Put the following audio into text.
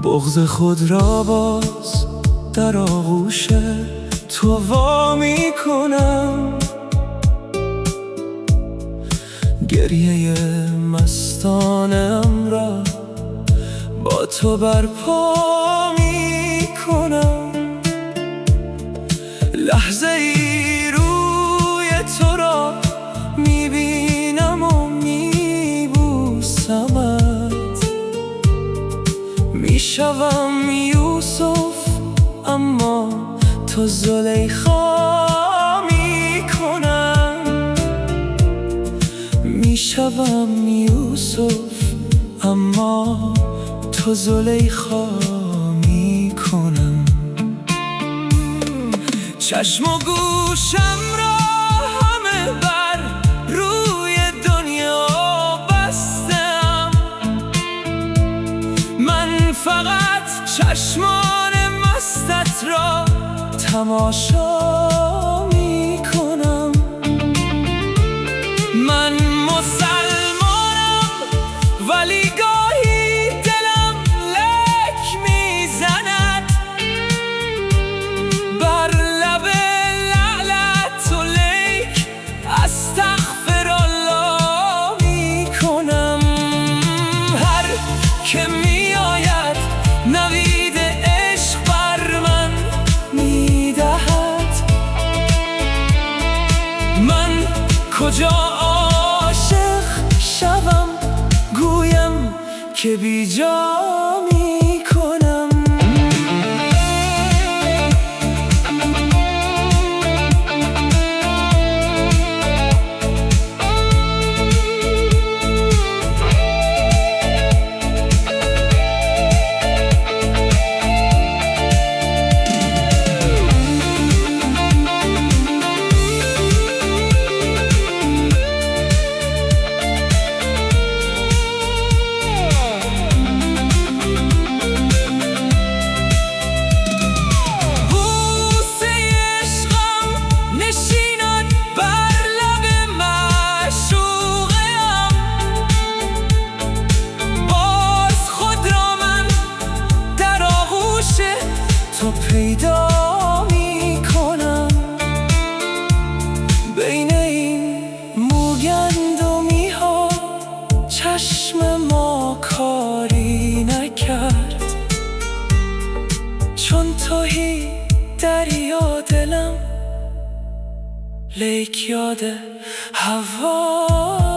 بغض خود را باز در آغوش تو وا می کنم. گریه مستانم را با تو برپا می کنم. لحظه ای روی تو را می بینم و می بوسمت. می شوم یوسف اما تو زلیخا می کنم. می شوم یوسف اما تو زلیخا می کنم. چشم و گوشم را همه بر روی دنیا بستم. من فقط چشمان مستت را تماشا می کنم. من مسلمانم ولی گاهی دلم لک میزند بر لب لعلت و لیک استغفرالله می کنم. هر که می آید نوید عشق بر من می دهد. من کجا عاشق شوم گویم که بی جا می کنم. تو پیدا می کنم بین این موگندمی ها. چشم ما کاری نکرد چون تویی دریا دلم لیک یاد هوا